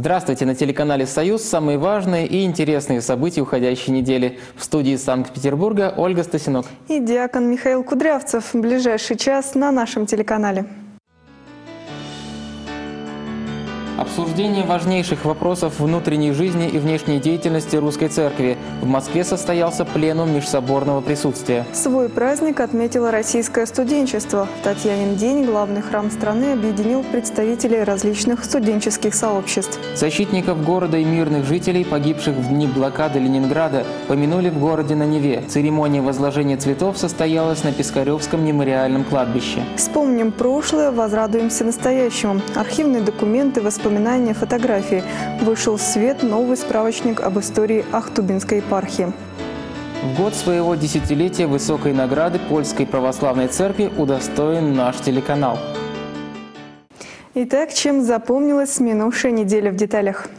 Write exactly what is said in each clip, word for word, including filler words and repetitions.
Здравствуйте! На телеканале «Союз» самые важные и интересные события уходящей недели. В студии из Санкт-Петербурга Ольга Стасинок. И диакон Михаил Кудрявцев. В ближайший час на нашем телеканале. Обсуждение важнейших вопросов внутренней жизни и внешней деятельности Русской Церкви. В Москве состоялся пленум межсоборного присутствия. Свой праздник отметило российское студенчество. В Татьянин день главный храм страны объединил представителей различных студенческих сообществ. Защитников города и мирных жителей, погибших в дни блокады Ленинграда, помянули в городе на Неве. Церемония возложения цветов состоялась на Пискаревском мемориальном кладбище. Вспомним прошлое, возрадуемся настоящему. Архивные документы, воспоминания, Воспоминания, фотографии. Вышел в свет новый справочник об истории Ахтубинской епархии. В год своего десятилетия высокой награды Польской православной церкви удостоен наш телеканал. Итак, чем запомнилась минувшая неделя в деталях?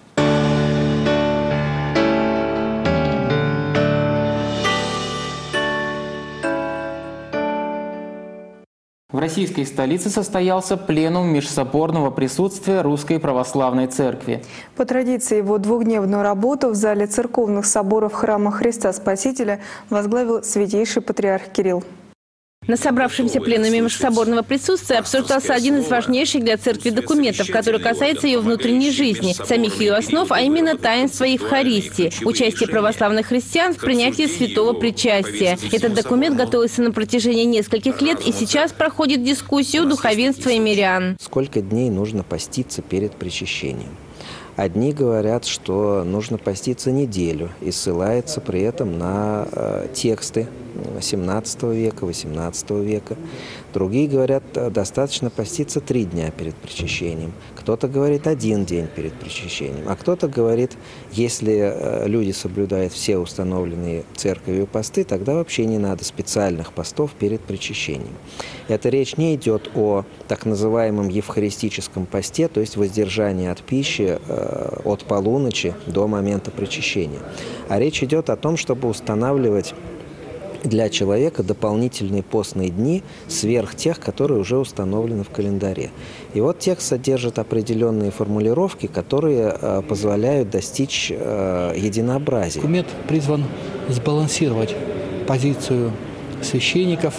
В российской столице состоялся пленум межсоборного присутствия Русской Православной Церкви. По традиции его двухдневную работу в зале церковных соборов храма Христа Спасителя возглавил святейший патриарх Кирилл. На собравшемся пленуме межсоборного присутствия обсуждался один из важнейших для церкви документов, который касается ее внутренней жизни, самих ее основ, а именно таинства Евхаристии, участие православных христиан в принятии святого причастия. Этот документ готовился на протяжении нескольких лет и сейчас проходит дискуссию духовенства и мирян. Сколько дней нужно поститься перед причащением? Одни говорят, что нужно поститься неделю, и ссылается при этом на э, тексты семнадцатого века, восемнадцатого века. Другие говорят, достаточно поститься три дня перед причащением. Кто-то говорит один день перед причащением, а кто-то говорит, если э, люди соблюдают все установленные церковью посты, тогда вообще не надо специальных постов перед причащением. Эта речь не идет о так называемом евхаристическом посте, то есть воздержании от пищи э, от полуночи до момента причащения. А речь идет о том, чтобы устанавливать для человека дополнительные постные дни сверх тех, которые уже установлены в календаре. И вот текст содержит определенные формулировки, которые э, позволяют достичь э, единообразия. Документ призван сбалансировать позицию священников,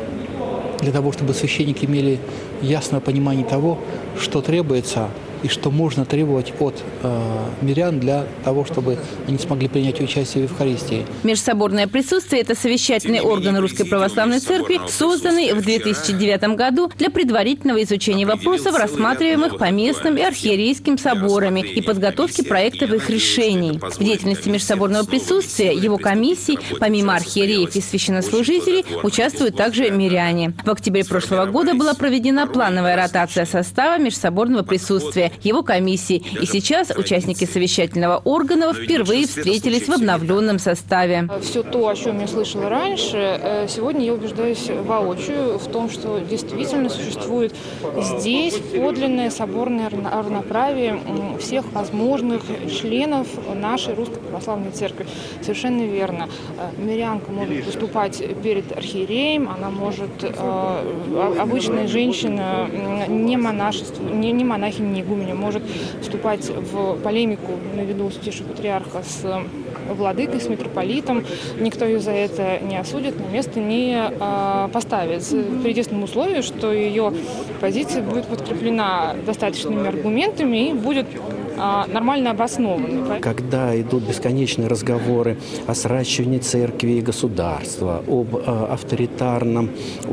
для того, чтобы священники имели ясное понимание того, что требуется и что можно требовать от э, мирян для того, чтобы они смогли принять участие в Евхаристии. Межсоборное присутствие – это совещательный орган Русской Православной Церкви, созданный в две тысячи девятом году для предварительного изучения вопросов, рассматриваемых по местным и архиерейским соборами, и подготовки проектов их решений. В деятельности межсоборного присутствия, его комиссий, помимо архиереев и священнослужителей, участвуют также миряне. В октябре прошлого года была проведена плановая ротация состава межсоборного присутствия, его комиссии. И сейчас участники совещательного органа впервые встретились в обновленном составе. Все то, о чем я слышала раньше, сегодня я убеждаюсь воочию в том, что действительно существует здесь подлинное соборное равноправие всех возможных членов нашей Русской Православной Церкви. Совершенно верно. Мирянка может выступать перед архиереем, она может, обычная женщина, не монашество, не, не монахиня, не игуменя, может вступать в полемику на виду святейшего патриарха с владыкой, с митрополитом. Никто ее за это не осудит, на место не а, поставит. При единственном условии, что ее позиция будет подкреплена достаточными аргументами и будет а, нормально обоснована. Когда идут бесконечные разговоры о сращивании церкви и государства, об а, авторитарном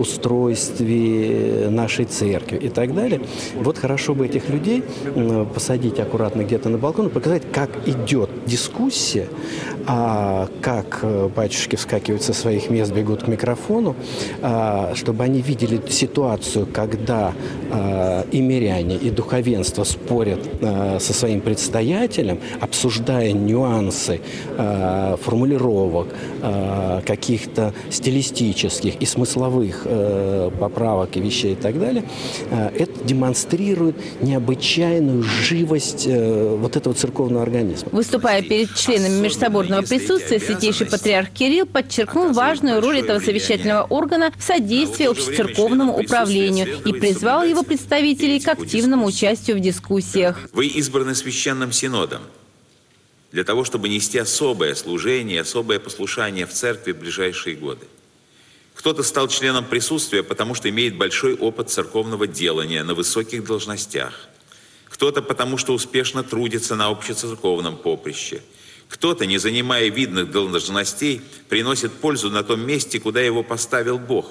устройстве нашей церкви и так далее, вот хорошо бы этих людей посадить аккуратно где-то на балкон и показать, как идет дискуссия, а как батюшки вскакивают со своих мест, бегут к микрофону, а, чтобы они видели ситуацию, когда а, и миряне, и духовенство спорят а, со своим предстоятелем, обсуждая нюансы а, формулировок, а, каких-то стилистических и смысловых а, поправок и вещей и так далее. А, это демонстрирует необычайную живость а, вот этого церковного организма. Выступая перед членами межсоборного присутствия, святейший патриарх Кирилл подчеркнул важную роль этого совещательного органа в содействии общецерковному управлению и призвал его представителей к активному участию в дискуссиях. Вы избраны Священным Синодом для того, чтобы нести особое служение, особое послушание в церкви в ближайшие годы. Кто-то стал членом присутствия, потому что имеет большой опыт церковного делания на высоких должностях. Кто-то потому, что успешно трудится на общецерковном поприще. Кто-то, не занимая видных должностей, приносит пользу на том месте, куда его поставил Бог.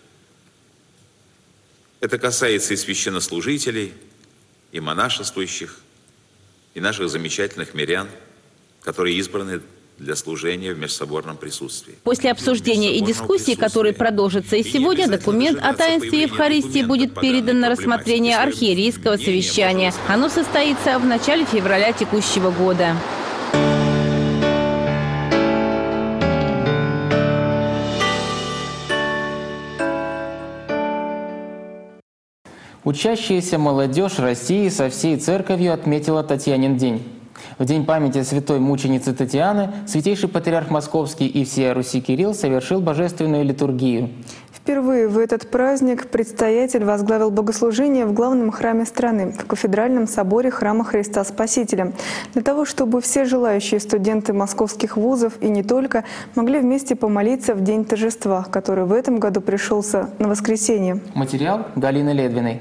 Это касается и священнослужителей, и монашествующих, и наших замечательных мирян, которые избраны для служения в межсоборном присутствии. После обсуждения и дискуссии, которые продолжатся и сегодня, документ о таинстве Евхаристии будет передан на рассмотрение архиерейского совещания. Оно состоится в начале февраля текущего года. Учащаяся молодежь России со всей церковью отметила Татьянин день. В день памяти святой мученицы Татьяны святейший патриарх Московский и всея Руси Кирилл совершил божественную литургию. Впервые в этот праздник предстоятель возглавил богослужение в главном храме страны, в кафедральном соборе храма Христа Спасителя, для того, чтобы все желающие студенты московских вузов и не только могли вместе помолиться в день торжества, который в этом году пришелся на воскресенье. Материал Галины Ледвиной.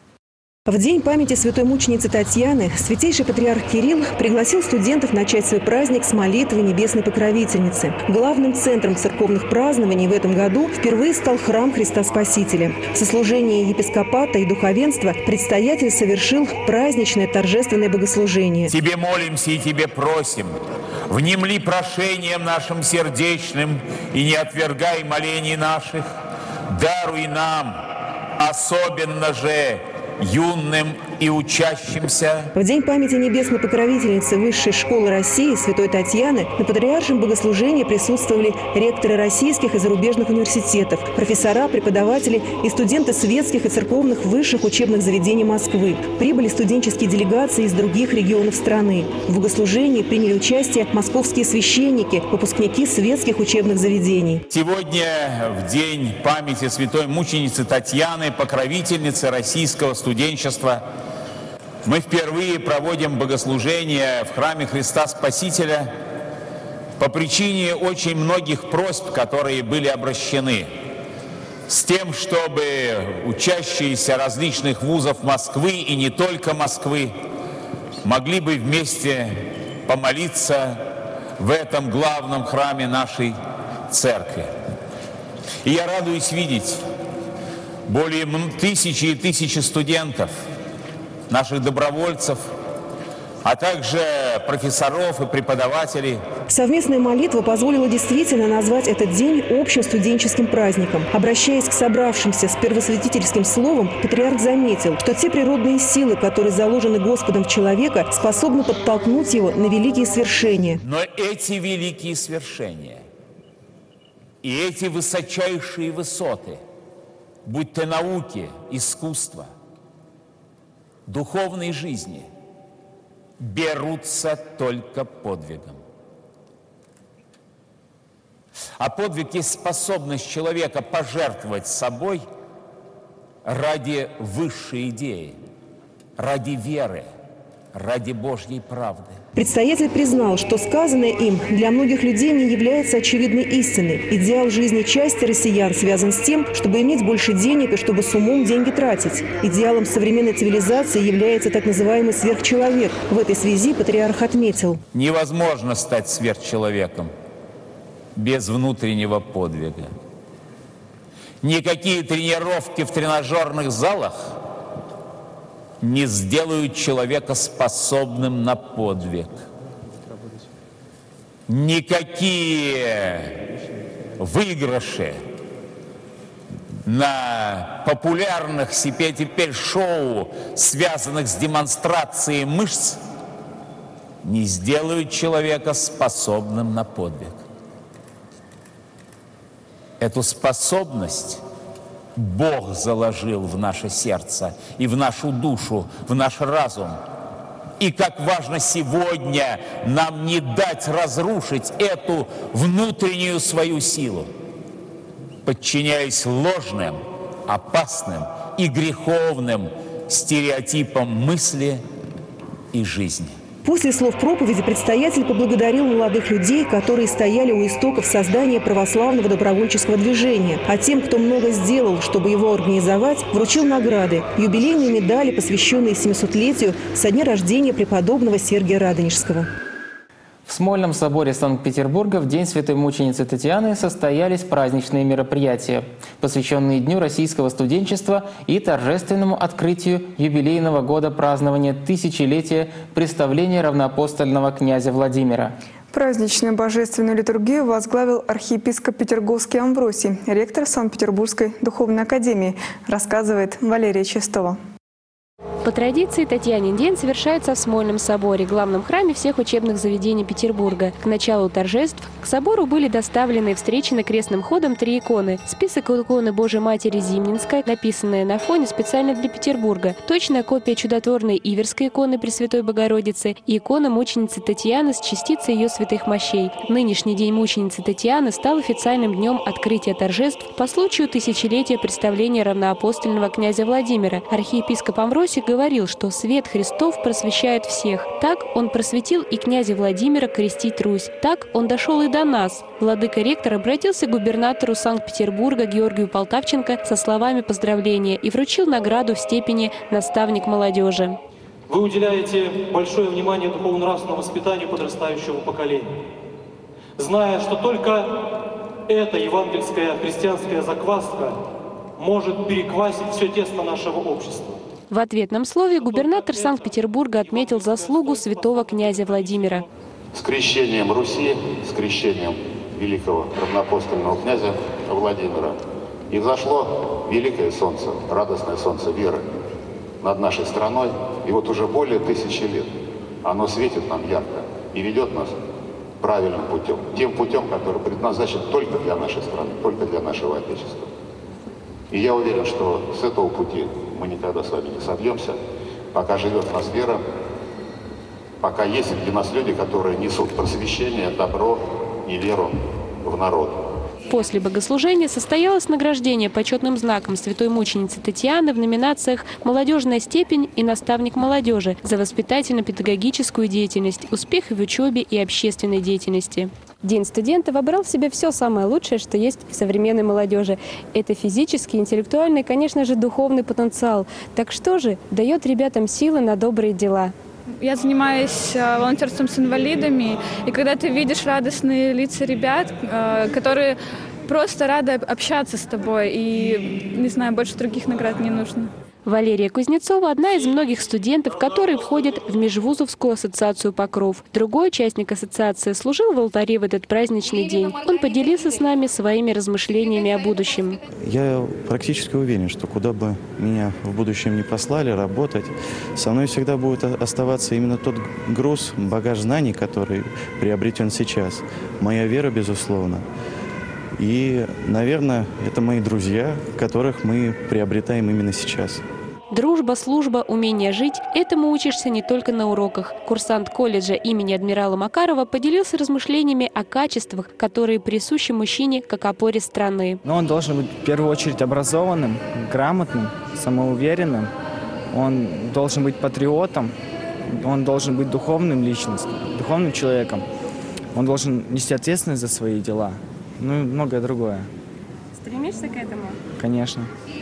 В день памяти святой мученицы Татьяны святейший патриарх Кирилл пригласил студентов начать свой праздник с молитвы Небесной Покровительницы. Главным центром церковных празднований в этом году впервые стал храм Христа Спасителя. В сослужении епископата и духовенства предстоятель совершил праздничное торжественное богослужение. Тебе молимся и Тебе просим, внемли прошением нашим сердечным и не отвергай молений наших, даруй нам, особенно же юным и учащимся. В день памяти небесной покровительницы Высшей школы России святой Татьяны на патриаршем богослужении присутствовали ректоры российских и зарубежных университетов, профессора, преподаватели и студенты светских и церковных высших учебных заведений Москвы. Прибыли студенческие делегации из других регионов страны. В богослужении приняли участие московские священники, выпускники светских учебных заведений. Сегодня, в день памяти святой мученицы Татьяны, покровительницы российского студенчества, мы впервые проводим богослужение в храме Христа Спасителя по причине очень многих просьб, которые были обращены, с тем, чтобы учащиеся различных вузов Москвы и не только Москвы могли бы вместе помолиться в этом главном храме нашей церкви. И я радуюсь видеть более тысячи и тысячи студентов, наших добровольцев, а также профессоров и преподавателей. Совместная молитва позволила действительно назвать этот день общим студенческим праздником. Обращаясь к собравшимся с первосвятительским словом, патриарх заметил, что те природные силы, которые заложены Господом в человека, способны подтолкнуть его на великие свершения. Но эти великие свершения и эти высочайшие высоты, будь то науки, искусства, духовной жизни, берутся только подвигом. А подвиг есть способность человека пожертвовать собой ради высшей идеи, ради веры, ради Божьей правды. Предстоятель признал, что сказанное им для многих людей не является очевидной истиной. Идеал жизни части россиян связан с тем, чтобы иметь больше денег и чтобы с умом деньги тратить. Идеалом современной цивилизации является так называемый сверхчеловек. В этой связи патриарх отметил: невозможно стать сверхчеловеком без внутреннего подвига. Никакие тренировки в тренажерных залах не сделают человека способным на подвиг. Никакие выигрыши на популярных себе теперь шоу, связанных с демонстрацией мышц, не сделают человека способным на подвиг. Эту способность Бог заложил в наше сердце и в нашу душу, в наш разум. И как важно сегодня нам не дать разрушить эту внутреннюю свою силу, подчиняясь ложным, опасным и греховным стереотипам мысли и жизни. После слов проповеди предстоятель поблагодарил молодых людей, которые стояли у истоков создания православного добровольческого движения. А тем, кто много сделал, чтобы его организовать, вручил награды. Юбилейные медали, посвященные семисотлетию со дня рождения преподобного Сергия Радонежского. В Смольном соборе Санкт-Петербурга в День Святой Мученицы Татьяны состоялись праздничные мероприятия, посвященные Дню российского студенчества и торжественному открытию юбилейного года празднования тысячелетия представления равноапостольного князя Владимира. Праздничную божественную литургию возглавил архиепископ Петерговский Амвросий, ректор Санкт-Петербургской духовной академии, рассказывает Валерия Чистова. По традиции Татьянин день совершается в Смольном соборе, главном храме всех учебных заведений Петербурга. К началу торжеств к собору были доставлены и встречены крестным ходом три иконы. Список иконы Божией Матери Зимнинской, написанная на фоне специально для Петербурга, точная копия чудотворной Иверской иконы Пресвятой Богородицы и икона мученицы Татьяны с частицей ее святых мощей. Нынешний день мученицы Татьяны стал официальным днем открытия торжеств по случаю тысячелетия представления равноапостольного князя Владимира. Архиепископ Амвросий говорил, что свет Христов просвещает всех. Так он просветил и князя Владимира крестить Русь. Так он дошел и до нас. Владыка-ректор обратился к губернатору Санкт-Петербурга Георгию Полтавченко со словами поздравления и вручил награду в степени «Наставник молодежи». Вы уделяете большое внимание духовно-нравственному воспитанию подрастающего поколения, зная, что только эта евангельская христианская закваска может переквасить все тесто нашего общества. В ответном слове губернатор Санкт-Петербурга отметил заслугу святого князя Владимира. С крещением Руси, с крещением великого равноапостольного князя Владимира и взошло великое солнце, радостное солнце веры над нашей страной. И вот уже более тысячи лет оно светит нам ярко и ведет нас правильным путем. Тем путем, который предназначен только для нашей страны, только для нашего Отечества. И я уверен, что с этого пути мы никогда с вами не собьемся, пока живет в нас вера, пока есть среди нас люди, которые несут просвещение, добро и веру в народ. После богослужения состоялось награждение почетным знаком святой мученицы Татьяны в номинациях «Молодежная степень» и «Наставник молодежи» за воспитательно-педагогическую деятельность, успехи в учебе и общественной деятельности. День студента вобрал в себя все самое лучшее, что есть в современной молодежи. Это физический, интеллектуальный, конечно же, духовный потенциал. Так что же дает ребятам силы на добрые дела? Я занимаюсь волонтерством с инвалидами, и когда ты видишь радостные лица ребят, которые просто рады общаться с тобой, и, не знаю, больше других наград не нужно. Валерия Кузнецова – одна из многих студентов, которые входят в Межвузовскую ассоциацию «Покров». Другой участник ассоциации служил в алтаре в этот праздничный день. Он поделился с нами своими размышлениями о будущем. Я практически уверен, что куда бы меня в будущем не послали работать, со мной всегда будет оставаться именно тот груз, багаж знаний, который приобретен сейчас. Моя вера, безусловно. И, наверное, это мои друзья, которых мы приобретаем именно сейчас. Дружба, служба, умение жить – этому учишься не только на уроках. Курсант колледжа имени адмирала Макарова поделился размышлениями о качествах, которые присущи мужчине как опоре страны. Но он должен быть в первую очередь образованным, грамотным, самоуверенным. Он должен быть патриотом, он должен быть духовным личностью, духовным человеком. Он должен нести ответственность за свои дела. Ну и многое другое. Стремишься к этому? Конечно.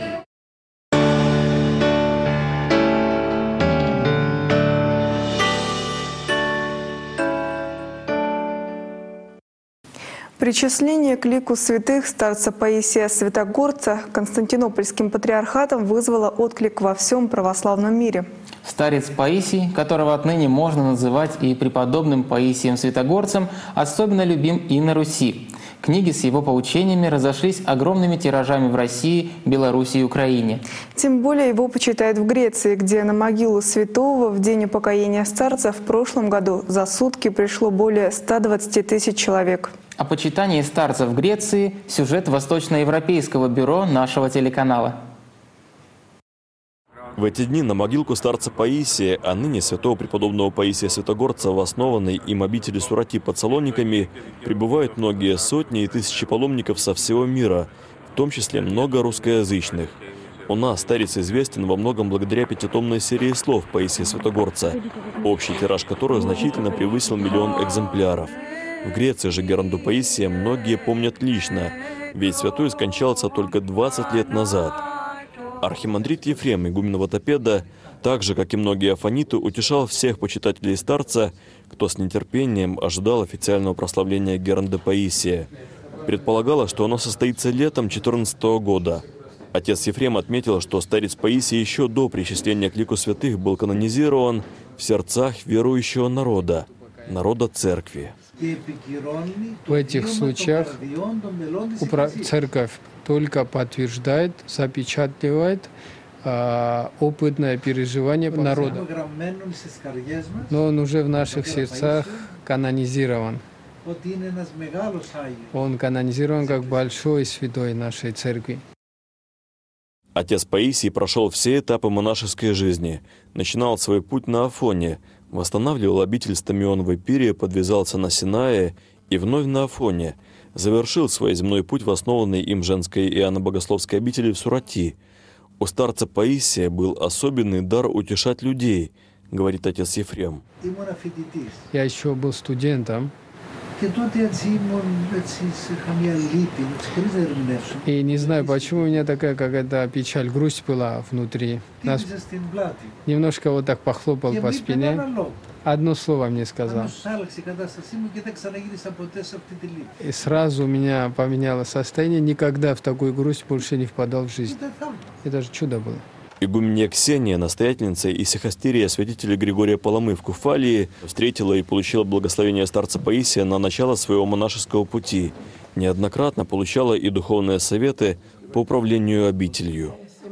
Причисление к лику святых старца Паисия Святогорца Константинопольским патриархатом вызвало отклик во всем православном мире. Старец Паисий, которого отныне можно называть и преподобным Паисием Святогорцем, особенно любим и на Руси. Книги с его поучениями разошлись огромными тиражами в России, Беларуси и Украине. Тем более его почитают в Греции, где на могилу святого в день упокоения старца в прошлом году за сутки пришло более ста двадцати тысяч человек. О почитании старца в Греции – сюжет Восточноевропейского бюро нашего телеканала. В эти дни на могилку старца Паисия, а ныне святого преподобного Паисия Святогорца в основанной им обители Сурати под Салониками, прибывают многие сотни и тысячи паломников со всего мира, в том числе много русскоязычных. У нас старец известен во многом благодаря пятитомной серии слов Паисия Святогорца, общий тираж которых значительно превысил миллион экземпляров. В Греции же Геранду Паисия многие помнят лично, ведь святой скончался только двадцать лет назад. Архимандрит Ефрем, игумен Ватопеда, так же, как и многие афониты, утешал всех почитателей старца, кто с нетерпением ожидал официального прославления Геранды Паисия. Предполагалось, что оно состоится летом две тысячи четырнадцатого года. Отец Ефрем отметил, что старец Паисий еще до причисления к лику святых был канонизирован в сердцах верующего народа, народа церкви. В этих случаях церковь только подтверждает, запечатливает э, опытное переживание народа. Но он уже в наших сердцах канонизирован. Он канонизирован как большой святой нашей церкви. Отец Паисий прошел все этапы монашеской жизни. Начинал свой путь на Афоне, восстанавливал обитель Стамион в Эпире, подвязался на Синае и вновь на Афоне. Завершил свой земной путь в основанной им женской Иоанно-Богословской обители в Сурати. У старца Паисия был особенный дар утешать людей, говорит отец Ефрем. Я еще был студентом. И не знаю, почему у меня такая какая-то печаль, грусть была внутри. Нас немножко вот так похлопал по спине. Одно слово мне сказал. И сразу у меня поменялось состояние. Никогда в такую грусть больше не впадал в жизнь. Это же чудо было. Игуменья Ксения, настоятельница исихастерия святителя Григория Паламы в Куфалии, встретила и получила благословение старца Паисия на начало своего монашеского пути. Неоднократно получала и духовные советы по управлению обителью.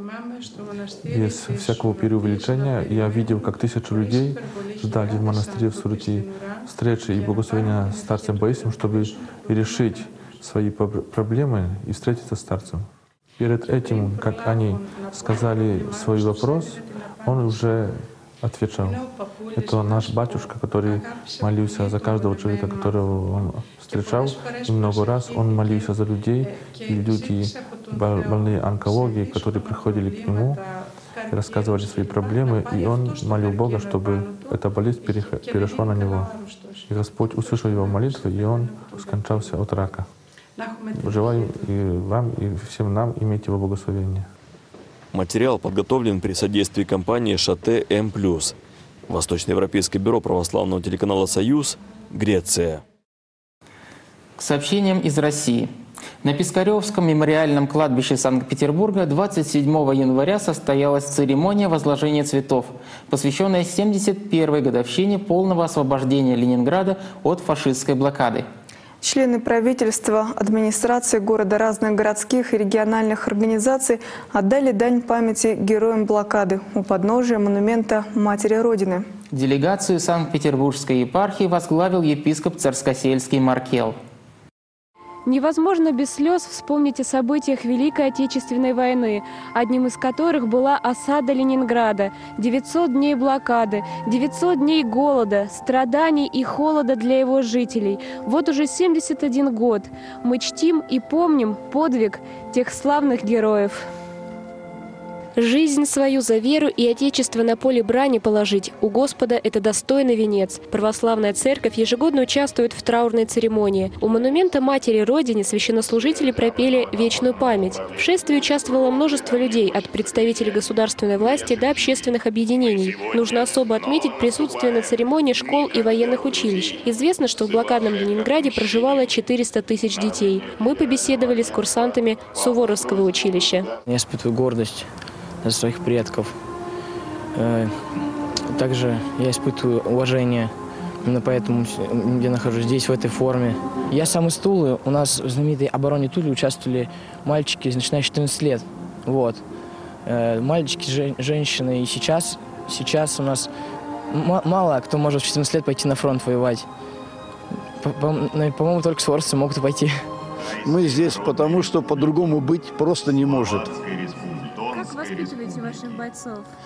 Без всякого преувеличения я видел, как тысячу людей ждали в монастыре в Сурати встречи и благословения с старцем Паисием, чтобы решить свои проблемы и встретиться с старцем. Перед этим, как они сказали свой вопрос, он уже отвечал. Это наш батюшка, который молился за каждого человека, которого он встречал. И много раз он молился за людей, и люди, больные онкологией, которые приходили к нему, и рассказывали свои проблемы, и он молил Бога, чтобы эта болезнь перешла на него. И Господь услышал его молитвы, и он скончался от рака. Желаю и вам, и всем нам иметь его благословение. Материал подготовлен при содействии компании «Шате М плюс». Восточноевропейское бюро православного телеканала «Союз», Греция. К сообщениям из России. На Пискаревском мемориальном кладбище Санкт-Петербурга двадцать седьмого января состоялась церемония возложения цветов, посвященная семьдесят первой годовщине полного освобождения Ленинграда от фашистской блокады. Члены правительства, администрации города, разных городских и региональных организаций отдали дань памяти героям блокады у подножия монумента Матери Родины. Делегацию Санкт-Петербургской епархии возглавил епископ Царскосельский Маркел. Невозможно без слез вспомнить о событиях Великой Отечественной войны, одним из которых была осада Ленинграда, девятьсот дней блокады, девятьсот дней голода, страданий и холода для его жителей. Вот уже семьдесят один год мы чтим и помним подвиг тех славных героев. Жизнь свою за веру и Отечество на поле брани положить. У Господа это достойный венец. Православная церковь ежегодно участвует в траурной церемонии. У монумента Матери Родине священнослужители пропели «Вечную память». В шествии участвовало множество людей, от представителей государственной власти до общественных объединений. Нужно особо отметить присутствие на церемонии школ и военных училищ. Известно, что в блокадном Ленинграде проживало четыреста тысяч детей. Мы побеседовали с курсантами Суворовского училища. Я испытываю гордость за своих предков. Также я испытываю уважение. Именно поэтому я нахожусь здесь, в этой форме. Я сам из Тулы. У нас в знаменитой обороне Тулы участвовали мальчики, начиная с четырнадцати лет. Вот. Мальчики, женщины. И сейчас, сейчас у нас мало кто может в четырнадцать лет пойти на фронт воевать. По-моему, только суворовцы могут пойти. Мы здесь потому, что по-другому быть просто не может. Как воспитываете ваших бойцов?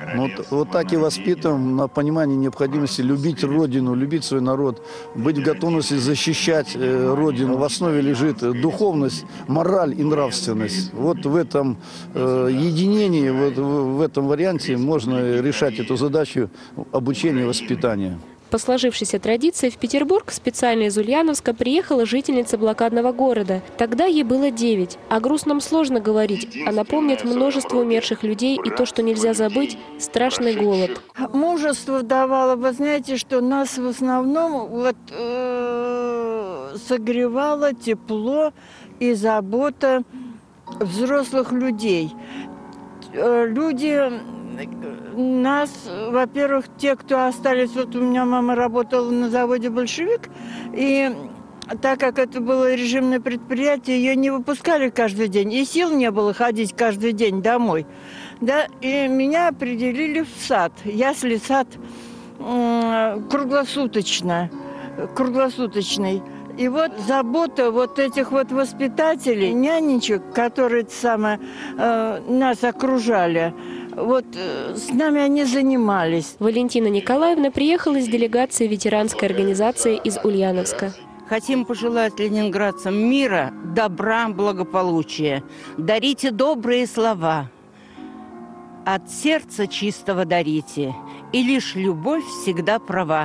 Вот, вот так и воспитываем на понимании необходимости любить Родину, любить свой народ, быть в готовности защищать э, Родину. В основе лежит духовность, мораль и нравственность. Вот в этом э, единении, вот, в, в этом варианте можно решать эту задачу обучения и воспитания. По сложившейся традиции в Петербург специально из Ульяновска приехала жительница блокадного города. Тогда ей было девять. О грустном сложно говорить, а напомнит множество умерших людей и то, что нельзя забыть – страшный голод. Мужество давало. Вы знаете, что нас в основном вот, э, согревало тепло и забота взрослых людей. Люди... Нас, во-первых, те, кто остались, вот у меня мама работала на заводе «Большевик», и так как это было режимное предприятие, ее не выпускали каждый день, и сил не было ходить каждый день домой. Да, и меня определили в сад, ясли сад э, круглосуточно, круглосуточный. И вот забота вот этих вот воспитателей, нянечек, которые самое, э, нас окружали, вот э, с нами они занимались. Валентина Николаевна приехала из делегации ветеранской организации из Ульяновска. Хотим пожелать ленинградцам мира, добра, благополучия. Дарите добрые слова. От сердца чистого дарите. И лишь любовь всегда права.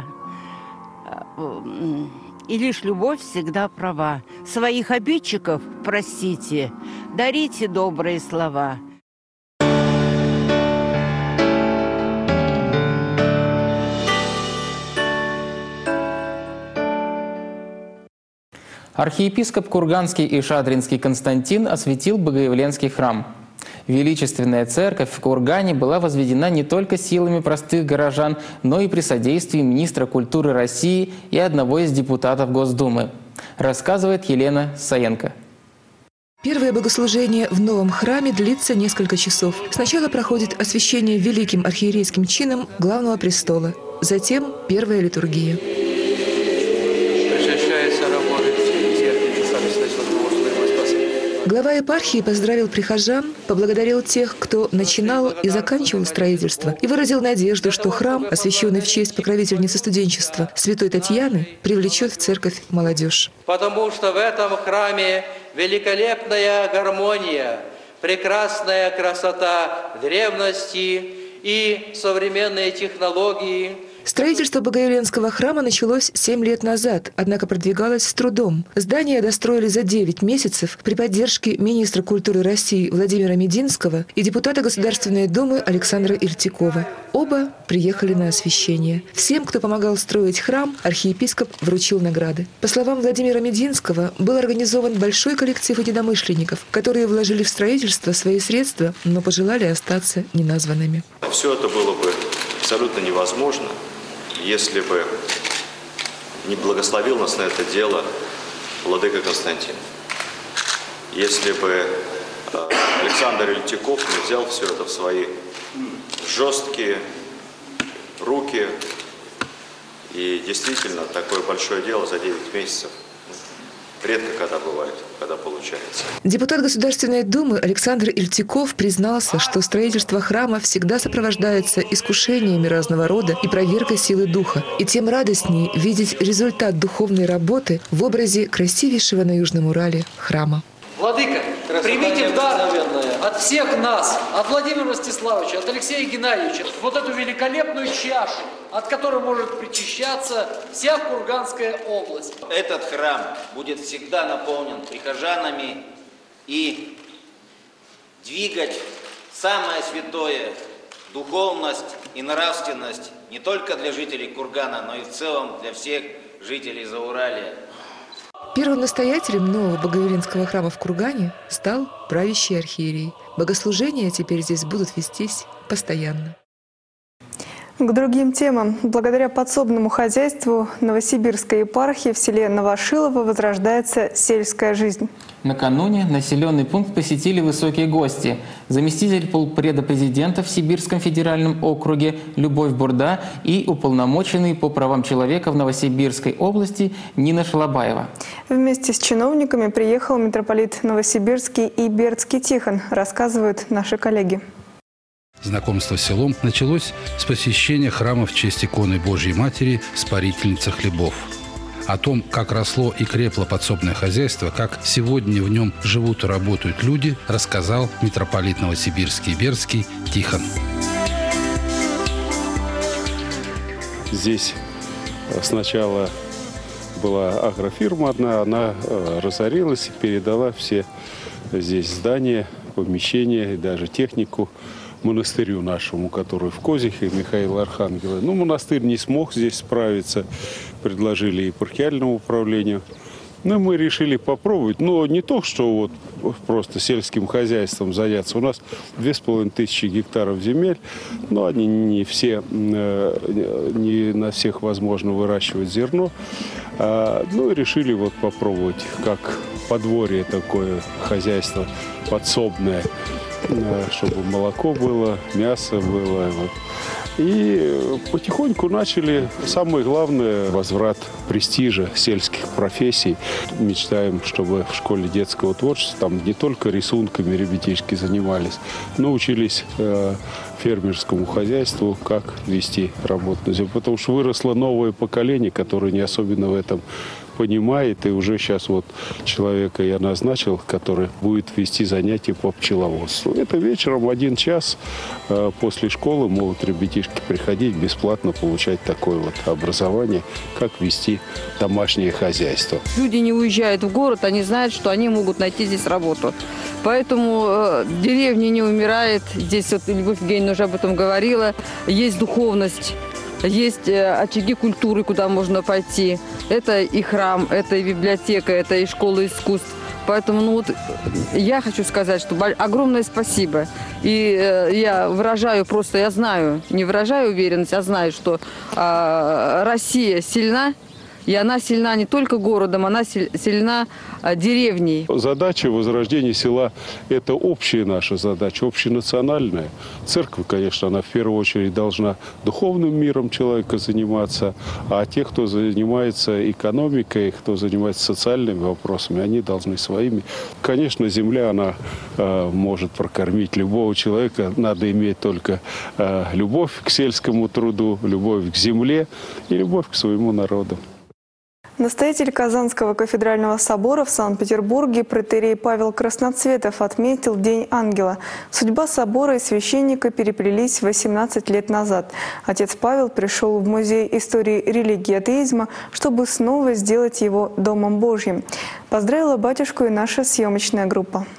И лишь любовь всегда права. Своих обидчиков простите. Дарите добрые слова. Архиепископ Курганский и Шадринский Константин осветил Богоявленский храм. Величественная церковь в Кургане была возведена не только силами простых горожан, но и при содействии министра культуры России и одного из депутатов Госдумы. Рассказывает Елена Саенко. Первое богослужение в новом храме длится несколько часов. Сначала проходит освящение великим архиерейским чином главного престола. Затем первая литургия. Глава епархии поздравил прихожан, поблагодарил тех, кто начинал и заканчивал строительство, и выразил надежду, что храм, освященный в честь покровительницы студенчества святой Татьяны, привлечет в церковь молодежь. Потому что в этом храме великолепная гармония, прекрасная красота древности и современные технологии. Строительство Богоявленского храма началось семь лет назад, однако продвигалось с трудом. Здание достроили за девять месяцев при поддержке министра культуры России Владимира Мединского и депутата Государственной Думы Александра Иртикова. Оба приехали на освящение. Всем, кто помогал строить храм, архиепископ вручил награды. По словам Владимира Мединского, был организован большой коллектив единомышленников, которые вложили в строительство свои средства, но пожелали остаться неназванными. Все это было бы абсолютно невозможно, если бы не благословил нас на это дело владыка Константин. Если бы Александр Ильтиков не взял все это в свои жесткие руки. И действительно, такое большое дело за девять месяцев редко когда бывает, когда получается. Депутат Государственной Думы Александр Ильтиков признался, что строительство храма всегда сопровождается искушениями разного рода и проверкой силы духа. И тем радостнее видеть результат духовной работы в образе красивейшего на Южном Урале храма. Владыка, примите в дар от всех нас, от Владимира Ростиславовича, от Алексея Геннадьевича, вот эту великолепную чашу, от которой может причащаться вся Курганская область. Этот храм будет всегда наполнен прихожанами и двигать самое святое – духовность и нравственность не только для жителей Кургана, но и в целом для всех жителей Зауралья. Первым настоятелем нового Богоявленского храма в Кургане стал правящий архиерей. Богослужения теперь здесь будут вестись постоянно. К другим темам. Благодаря подсобному хозяйству Новосибирской епархии в селе Новошилово возрождается сельская жизнь. Накануне населенный пункт посетили высокие гости. Заместитель полпреда президента в Сибирском федеральном округе Любовь Бурда и уполномоченный по правам человека в Новосибирской области Нина Шалабаева. Вместе с чиновниками приехал митрополит Новосибирский и Бердский Тихон, рассказывают наши коллеги. Знакомство с селом началось с посещения храма в честь иконы Божьей Матери «Спарительница хлебов». О том, как росло и крепло подсобное хозяйство, как сегодня в нем живут и работают люди, рассказал митрополит Новосибирский и Бердский Тихон. Здесь сначала была агрофирма одна, она разорилась и передала все здесь здания, помещения и даже технику монастырю нашему, который в Козихе, Михаила Архангела. Ну, монастырь не смог здесь справиться, предложили епархиальному управлению. Ну, мы решили попробовать, но не то, что вот просто сельским хозяйством заняться. У нас две с половиной тысячи гектаров земель, но они не все, не на всех возможно выращивать зерно. Ну, решили вот попробовать, как подворье такое хозяйство подсобное, чтобы молоко было, мясо было. И потихоньку начали, самое главное, возврат престижа сельских профессий. Мечтаем, чтобы в школе детского творчества там не только рисунками ребятишки занимались, но учились э, фермерскому хозяйству, как вести работу на земле. Потому что выросло новое поколение, которое не особенно в этом понимает, и уже сейчас вот человека я назначил, который будет вести занятия по пчеловодству. Это вечером один час э, после школы могут ребятишки приходить бесплатно, получать такое вот образование, как вести домашнее хозяйство. Люди не уезжают в город, они знают, что они могут найти здесь работу. Поэтому э, деревня не умирает. Здесь вот Любовь Евгеньевна уже об этом говорила. Есть духовность. Есть очаги культуры, куда можно пойти. Это и храм, это и библиотека, это и школа искусств. Поэтому ну вот, я хочу сказать, что огромное спасибо. И э, я выражаю просто, я знаю, не выражаю уверенность, а знаю, что э, Россия сильна. И она сильна не только городом, она сильна деревней. Задача возрождения села – это общая наша задача, общенациональная. Церковь, конечно, она в первую очередь должна духовным миром человека заниматься, а те, кто занимается экономикой, кто занимается социальными вопросами, они должны своими. Конечно, земля, она э, может прокормить любого человека. Надо иметь только э, любовь к сельскому труду, любовь к земле и любовь к своему народу. Настоятель Казанского кафедрального собора в Санкт-Петербурге протоиерей Павел Красноцветов отметил День ангела. Судьба собора и священника переплелись восемнадцать лет назад. Отец Павел пришел в Музей истории религии и атеизма, чтобы снова сделать его Домом Божьим. Поздравила батюшку и наша съемочная группа.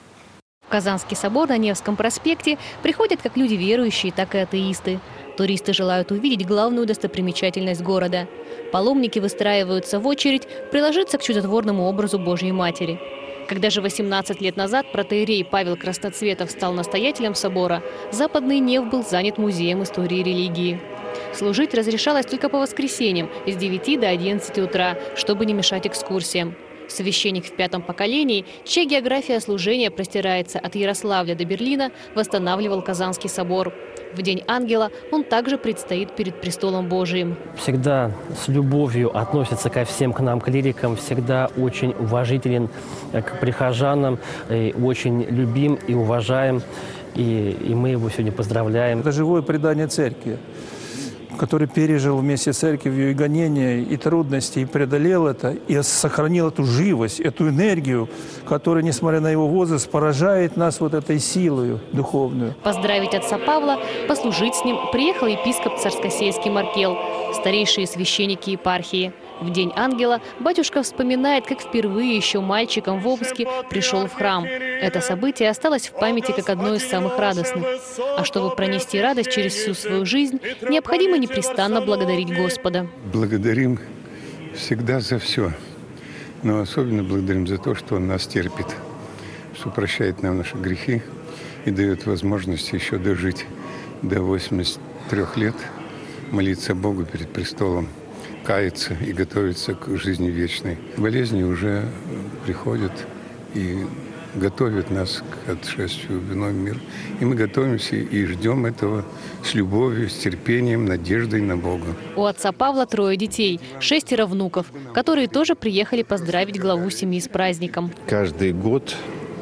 В Казанский собор на Невском проспекте приходят как люди верующие, так и атеисты. Туристы желают увидеть главную достопримечательность города. Паломники выстраиваются в очередь приложиться к чудотворному образу Божьей Матери. Когда же восемнадцать лет назад протоиерей Павел Красноцветов стал настоятелем собора, Западный Нев был занят музеем истории религии. Служить разрешалось только по воскресеньям с девяти до одиннадцати утра, чтобы не мешать экскурсиям. Священник в пятом поколении, чья география служения простирается от Ярославля до Берлина, восстанавливал Казанский собор. В День ангела он также предстоит перед престолом Божиим. Всегда с любовью относится ко всем к нам, клирикам, всегда очень уважителен к прихожанам, очень любим и уважаем. И, и мы его сегодня поздравляем. Это живое предание церкви, который пережил вместе с церковью и гонения, и трудности, и преодолел это, и сохранил эту живость, эту энергию, которая, несмотря на его возраст, поражает нас вот этой силой духовную. Поздравить отца Павла, послужить с ним приехал епископ Царскосельский Маркел, старейшие священники епархии. В День ангела батюшка вспоминает, как впервые еще мальчиком в Омске пришел в храм. Это событие осталось в памяти как одно из самых радостных. А чтобы пронести радость через всю свою жизнь, необходимо непрестанно благодарить Господа. Благодарим всегда за все, но особенно благодарим за то, что Он нас терпит, что прощает нам наши грехи и дает возможность еще дожить до восьмидесяти трёх лет, молиться Богу перед престолом, каяться и готовиться к жизни вечной. Болезни уже приходят и готовят нас к отшествию в иной мир. И мы готовимся и ждем этого с любовью, с терпением, надеждой на Бога. У отца Павла трое детей, шестеро внуков, которые тоже приехали поздравить главу семьи с праздником. Каждый год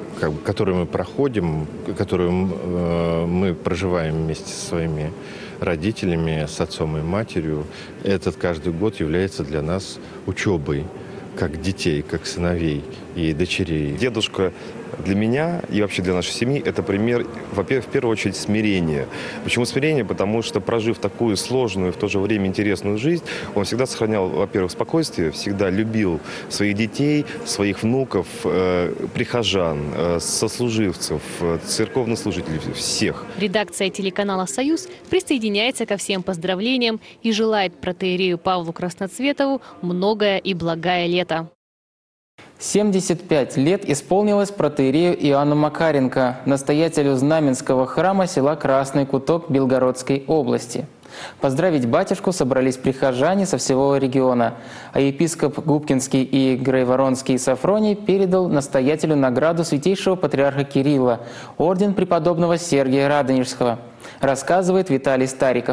как бы, который мы проходим, которую мы проживаем вместе со своими родителями, с отцом и матерью, этот каждый год является для нас учебой, как детей, как сыновей и дочерей. Дедушка для меня и вообще для нашей семьи это пример, во-первых, в первую очередь смирения. Почему смирение? Потому что, прожив такую сложную и в то же время интересную жизнь, он всегда сохранял, во-первых, спокойствие, всегда любил своих детей, своих внуков, э, прихожан, э, сослуживцев, э, церковнослужителей, всех. Редакция телеканала «Союз» присоединяется ко всем поздравлениям и желает протоиерею Павлу Красноцветову многое и благое лето. семьдесят пять лет исполнилось протоиерею Иоанну Макаренко, настоятелю Знаменского храма села Красный Куток Белгородской области. Поздравить батюшку собрались прихожане со всего региона, а епископ Губкинский и Грейворонский Сафроний передал настоятелю награду святейшего патриарха Кирилла, орден преподобного Сергия Радонежского, рассказывает Виталий Стариков.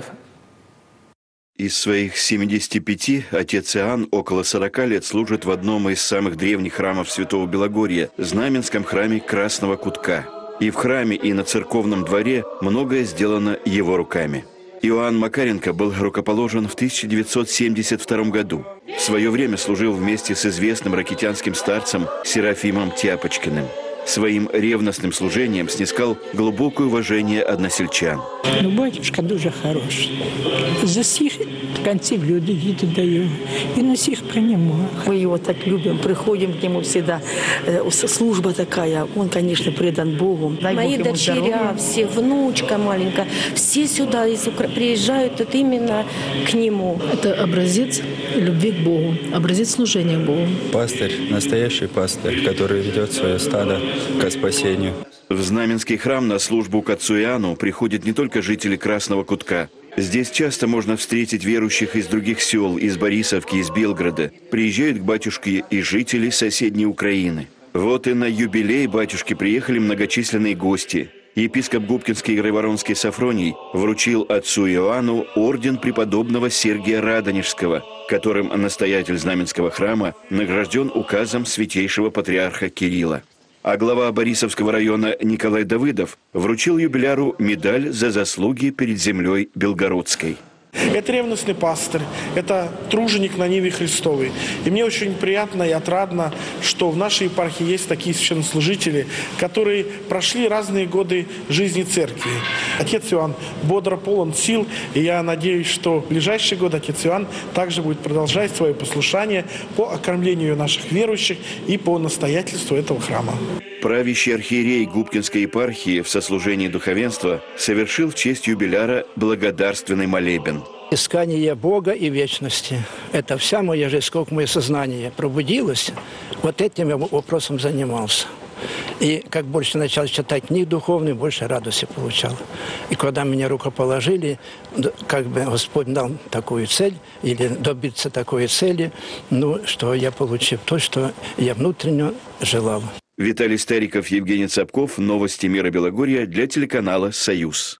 Из своих семидесяти пяти отец Иоанн около сорока лет служит в одном из самых древних храмов Святого Белогорья – Знаменском храме Красного Кутка. И в храме, и на церковном дворе многое сделано его руками. Иоанн Макаренко был рукоположен в тысяча девятьсот семьдесят втором году. В свое время служил вместе с известным ракитянским старцем Серафимом Тяпочкиным. Своим ревностным служением снискал глубокое уважение односельчан. Ну, батюшка дуже хороший. За всіх конців люди їду даю. И на всех принимаю. Мы его так любим, приходим к нему всегда. Служба такая, он, конечно, предан Богу. Дай Мои Бог дочеря, все, внучка маленькая, все сюда из Укра... приезжают вот именно к нему. Это образец любви к Богу, образец служения Богу. Пастырь, настоящий пастырь, который ведет свое стадо ко спасению. В Знаменский храм на службу к отцу Иоанну приходят не только жители Красного Кутка. Здесь часто можно встретить верующих из других сел, из Борисовки, из Белгорода. Приезжают к батюшке и жители соседней Украины. Вот и на юбилей батюшки приехали многочисленные гости. Епископ Губкинский и Грейворонский Сафроний вручил отцу Иоанну орден преподобного Сергия Радонежского, которым настоятель Знаменского храма награжден указом святейшего патриарха Кирилла. А глава Борисовского района Николай Давыдов вручил юбиляру медаль за заслуги перед землей Белгородской. Это ревностный пастырь, это труженик на ниве Христовой. И мне очень приятно и отрадно, что в нашей епархии есть такие священнослужители, которые прошли разные годы жизни церкви. Отец Иоанн бодро полон сил, и я надеюсь, что в ближайшие годы отец Иоанн также будет продолжать свое послушание по окормлению наших верующих и по настоятельству этого храма. Правящий архиерей Губкинской епархии в сослужении духовенства совершил в честь юбиляра благодарственный молебен. Искание Бога и вечности. Это вся моя жизнь, сколько мое сознание пробудилось, вот этим я вопросом занимался. И как больше начал читать книг духовных, больше радости получал. И когда меня рукоположили, как бы Господь дал такую цель, или добиться такой цели, ну, что я получил то, что я внутренне желал. Виталий Стариков, Евгений Цапков. Новости мира Белогорья для телеканала «Союз».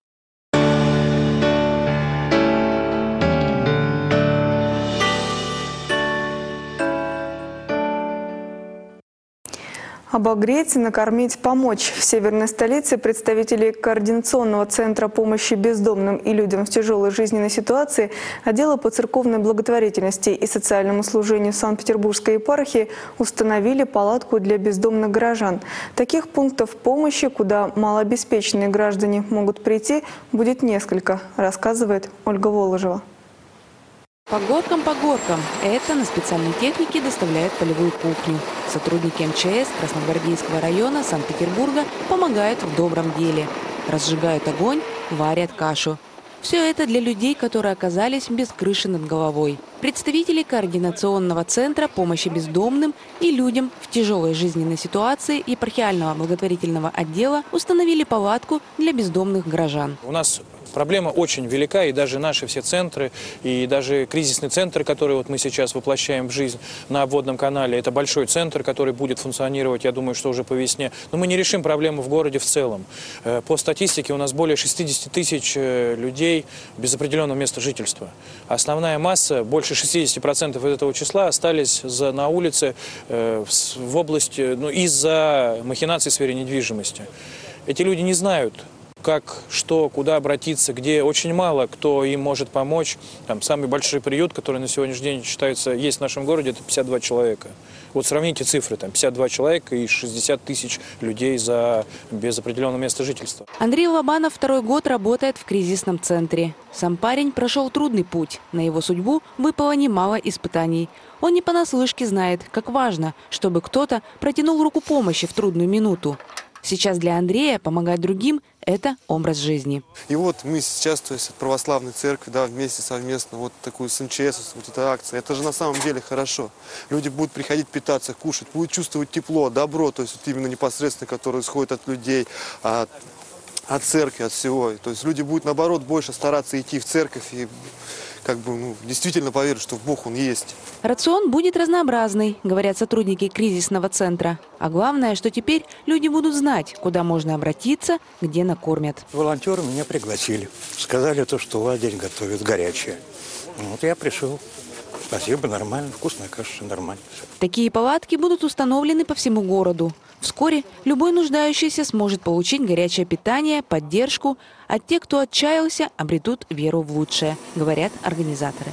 Обогреть, накормить, помочь. В северной столице представители Координационного центра помощи бездомным и людям в тяжелой жизненной ситуации отдела по церковной благотворительности и социальному служению Санкт-Петербургской епархии установили палатку для бездомных горожан. Таких пунктов помощи, куда малообеспеченные граждане могут прийти, будет несколько, рассказывает Ольга Воложева. По горкам, по горкам. Это на специальной технике доставляют полевую кухню. Сотрудники эм че эс Красногвардейского района Санкт-Петербурга помогают в добром деле. Разжигают огонь, варят кашу. Все это для людей, которые оказались без крыши над головой. Представители Координационного центра помощи бездомным и людям в тяжелой жизненной ситуации епархиального благотворительного отдела установили палатку для бездомных горожан. У нас Проблема очень велика, и даже наши все центры, и даже кризисный центр, который вот мы сейчас воплощаем в жизнь на обводном канале, это большой центр, который будет функционировать, я думаю, что уже по весне. Но мы не решим проблему в городе в целом. По статистике у нас более шестидесяти тысяч людей без определенного места жительства. Основная масса, больше шестидесяти процентов из этого числа, остались за, на улице э, в области, ну, из-за махинаций в сфере недвижимости. Эти люди не знают, как, что, куда обратиться, где очень мало кто им может помочь. Там, самый большой приют, который на сегодняшний день считается, есть в нашем городе, это пятьдесят два человека. Вот сравните цифры, там пятьдесят два человека и шестьдесят тысяч людей за, без определенного места жительства. Андрей Лобанов второй год работает в кризисном центре. Сам парень прошел трудный путь. На его судьбу выпало немало испытаний. Он не понаслышке знает, как важно, чтобы кто-то протянул руку помощи в трудную минуту. Сейчас для Андрея помогать другим – это образ жизни. И вот мы сейчас, то есть от православной церкви, да, вместе совместно, вот такую с эм че эс, вот эта акция, это же на самом деле хорошо. Люди будут приходить питаться, кушать, будут чувствовать тепло, добро, то есть вот именно непосредственно, которое исходит от людей, от, от церкви, от всего. То есть люди будут, наоборот, больше стараться идти в церковь и как бы, ну, действительно поверить, что Бог, Он есть. Рацион будет разнообразный, говорят сотрудники кризисного центра. А главное, что теперь люди будут знать, куда можно обратиться, где накормят. Волонтеры меня пригласили. Сказали то, что лагерь готовит горячее. Вот я пришел. Спасибо, нормально, вкусная каша, нормально. Такие палатки будут установлены по всему городу. Вскоре любой нуждающийся сможет получить горячее питание, поддержку, а те, кто отчаялся, обретут веру в лучшее, говорят организаторы.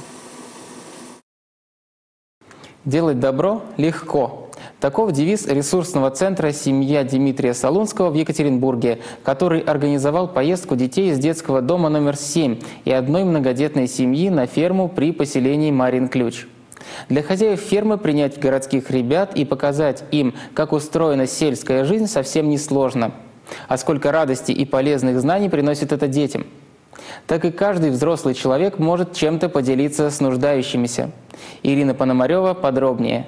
Делать добро легко. Таков девиз ресурсного центра «Семья Дмитрия Солунского» в Екатеринбурге, который организовал поездку детей из детского дома номер семь и одной многодетной семьи на ферму при поселении Марин Ключ. Для хозяев фермы принять городских ребят и показать им, как устроена сельская жизнь, совсем несложно. А сколько радости и полезных знаний приносит это детям. Так и каждый взрослый человек может чем-то поделиться с нуждающимися. Ирина Пономарева подробнее.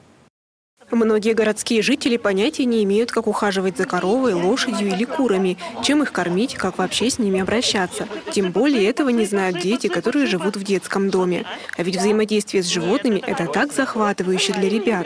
Многие городские жители понятия не имеют, как ухаживать за коровой, лошадью или курами, чем их кормить, как вообще с ними обращаться. Тем более этого не знают дети, которые живут в детском доме. А ведь взаимодействие с животными – это так захватывающе для ребят.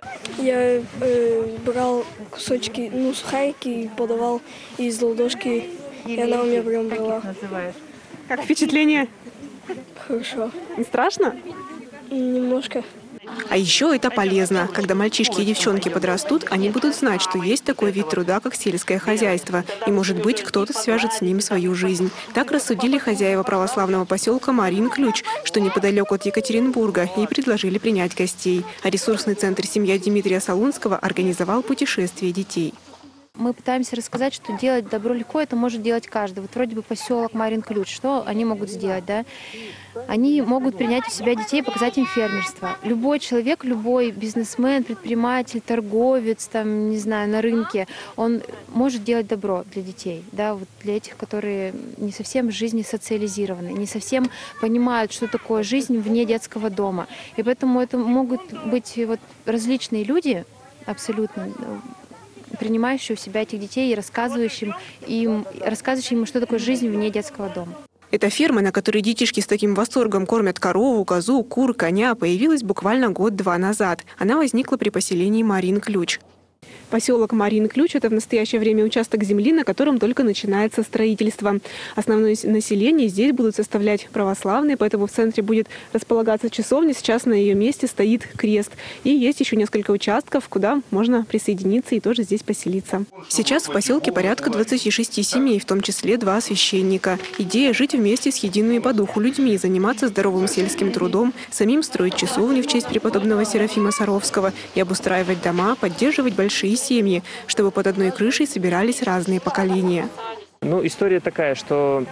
Я э, брал кусочки, ну, сухарики и подавал из ладошки, и она у меня прям была. Как впечатление? Хорошо. Не страшно? Немножко. А еще это полезно. Когда мальчишки и девчонки подрастут, они будут знать, что есть такой вид труда, как сельское хозяйство. И, может быть, кто-то свяжет с ним свою жизнь. Так рассудили хозяева православного поселка Марин Ключ, что неподалеку от Екатеринбурга, и предложили принять гостей. А ресурсный центр «Семья Дмитрия Солунского» организовал путешествие детей. Мы пытаемся рассказать, что делать добро легко, это может делать каждый. Вот вроде бы поселок Марин Ключ, что они могут сделать, да? Они могут принять у себя детей, показать им фермерство. Любой человек, любой бизнесмен, предприниматель, торговец, там, не знаю, на рынке, он может делать добро для детей, да, вот для этих, которые не совсем в жизни социализированы, не совсем понимают, что такое жизнь вне детского дома. И поэтому это могут быть вот различные люди, абсолютно, принимающие у себя этих детей и рассказывающим им, рассказывающим им, что такое жизнь вне детского дома. Эта ферма, на которой детишки с таким восторгом кормят корову, козу, кур, коня, появилась буквально год-два назад. Она возникла при поселении Марин Ключ. Поселок Марин Ключ – это в настоящее время участок земли, на котором только начинается строительство. Основное население здесь будут составлять православные, поэтому в центре будет располагаться часовня. Сейчас на ее месте стоит крест. И есть еще несколько участков, куда можно присоединиться и тоже здесь поселиться. Сейчас в поселке порядка двадцати шести семей, в том числе два священника. Идея – жить вместе с едиными по духу людьми, заниматься здоровым сельским трудом, самим строить часовни в честь преподобного Серафима Саровского и обустраивать дома, поддерживать большие семьи, чтобы под одной крышей собирались разные поколения. Ну, история такая, что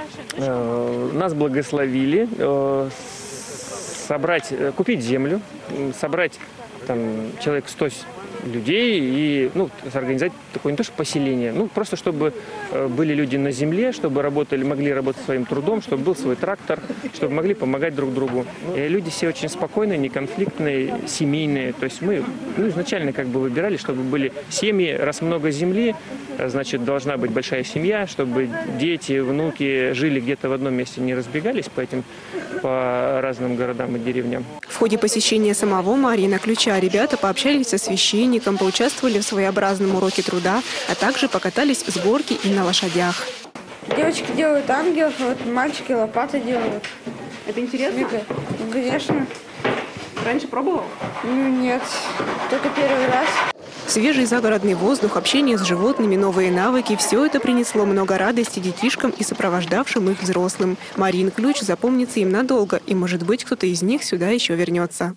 э, нас благословили э, собрать, купить землю, собрать там человек сто людей и ну, организовать такое не то что поселение, ну просто чтобы были люди на земле, чтобы работали, могли работать своим трудом, чтобы был свой трактор, чтобы могли помогать друг другу. И люди все очень спокойные, неконфликтные, семейные. То есть мы ну, изначально как бы выбирали, чтобы были семьи, раз много земли, значит должна быть большая семья, чтобы дети, внуки жили где-то в одном месте, не разбегались по этим по разным городам и деревням. В ходе посещения самого Марина Ключа ребята пообщались со священником, поучаствовали в своеобразном уроке труда, а также покатались с горки и на лошадях. Девочки делают ангелов, вот мальчики лопаты делают. Это интересно? Конечно. Раньше пробовал? Ну, нет, только первый раз. Свежий загородный воздух, общение с животными, новые навыки – все это принесло много радости детишкам и сопровождавшим их взрослым. Марин Ключ запомнится им надолго, и, может быть, кто-то из них сюда еще вернется.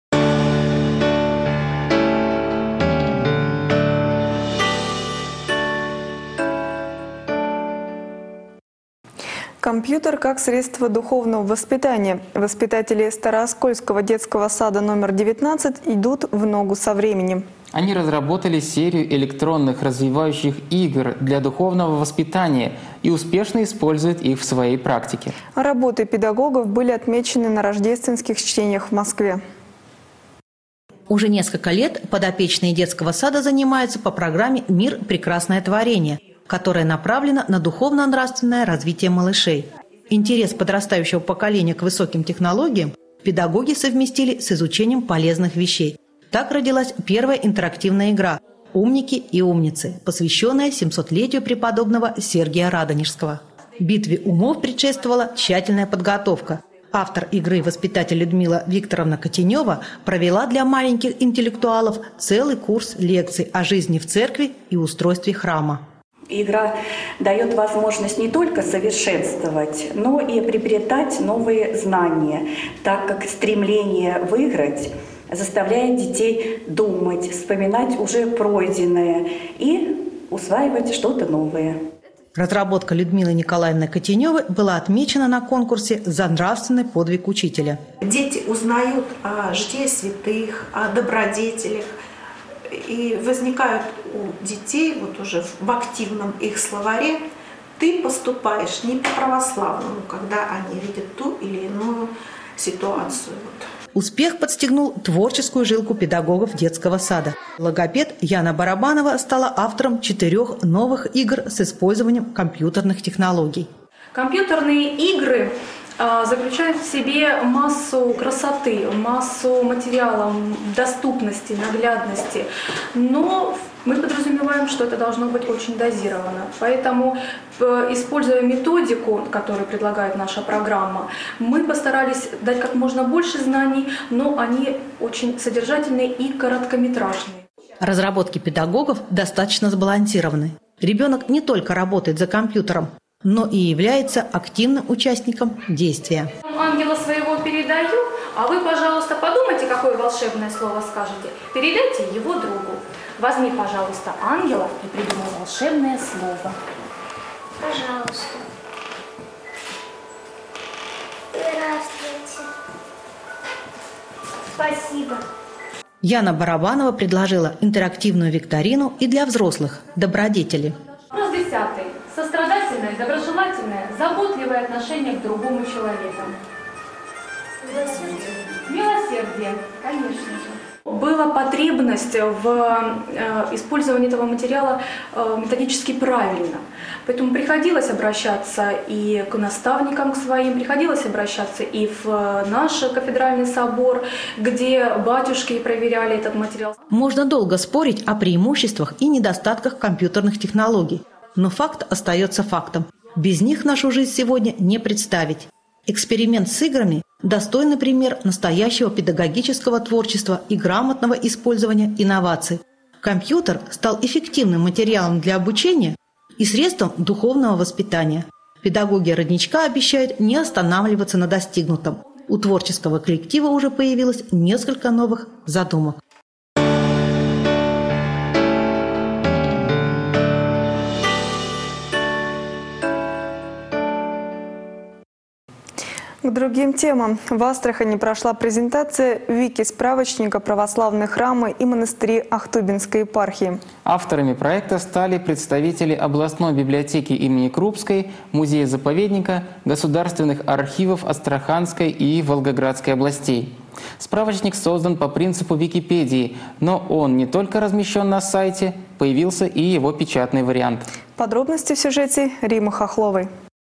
Компьютер как средство духовного воспитания. Воспитатели Старооскольского детского сада номер девятнадцать идут в ногу со временем. Они разработали серию электронных развивающих игр для духовного воспитания и успешно используют их в своей практике. Работы педагогов были отмечены на рождественских чтениях в Москве. Уже несколько лет подопечные детского сада занимаются по программе «Мир. Прекрасное творение», которая направлена на духовно-нравственное развитие малышей. Интерес подрастающего поколения к высоким технологиям педагоги совместили с изучением полезных вещей. Так родилась первая интерактивная игра «Умники и умницы», посвященная семисотлетию преподобного Сергия Радонежского. Битве умов предшествовала тщательная подготовка. Автор игры, воспитатель Людмила Викторовна Котенева, провела для маленьких интеллектуалов целый курс лекций о жизни в церкви и устройстве храма. Игра дает возможность не только совершенствовать, но и приобретать новые знания, так как стремление выиграть заставляет детей думать, вспоминать уже пройденное и усваивать что-то новое. Разработка Людмилы Николаевны Котеневой была отмечена на конкурсе «За нравственный подвиг учителя». Дети узнают о житии святых, о добродетелях. И возникают у детей, вот уже в активном их словаре, ты поступаешь не по-православному, когда они видят ту или иную ситуацию. Успех подстегнул творческую жилку педагогов детского сада. Логопед Яна Барабанова стала автором четырех новых игр с использованием компьютерных технологий. Компьютерные игры заключают в себе массу красоты, массу материала, доступности, наглядности. Но мы подразумеваем, что это должно быть очень дозировано. Поэтому, используя методику, которую предлагает наша программа, мы постарались дать как можно больше знаний, но они очень содержательные и короткометражные. Разработки педагогов достаточно сбалансированы. Ребенок не только работает за компьютером, но и является активным участником действия. Ангела своего передаю, а вы, пожалуйста, подумайте, какое волшебное слово скажете. Передайте его другу. Возьми, пожалуйста, ангела и придумай волшебное слово. Пожалуйста. Здравствуйте. Спасибо. Яна Барабанова предложила интерактивную викторину и для взрослых – добродетели. Вопрос десятый. Сострадательное, доброжелательное, заботливое отношение к другому человеку. Милосердие. Милосердие, конечно же. Была потребность в использовании этого материала методически правильно. Поэтому приходилось обращаться и к наставникам к своим, приходилось обращаться и в наш кафедральный собор, где батюшки проверяли этот материал. Можно долго спорить о преимуществах и недостатках компьютерных технологий. Но факт остается фактом. Без них нашу жизнь сегодня не представить. Эксперимент с играми – достойный пример настоящего педагогического творчества и грамотного использования инноваций. Компьютер стал эффективным материалом для обучения и средством духовного воспитания. Педагоги Родничка обещают не останавливаться на достигнутом. У творческого коллектива уже появилось несколько новых задумок. К другим темам. В Астрахани прошла презентация вики-справочника «Православные храмы и монастыри Ахтубинской епархии». Авторами проекта стали представители областной библиотеки имени Крупской, музея-заповедника, государственных архивов Астраханской и Волгоградской областей. Справочник создан по принципу Википедии, но он не только размещен на сайте, появился и его печатный вариант. Подробности в сюжете Римы Хохловой.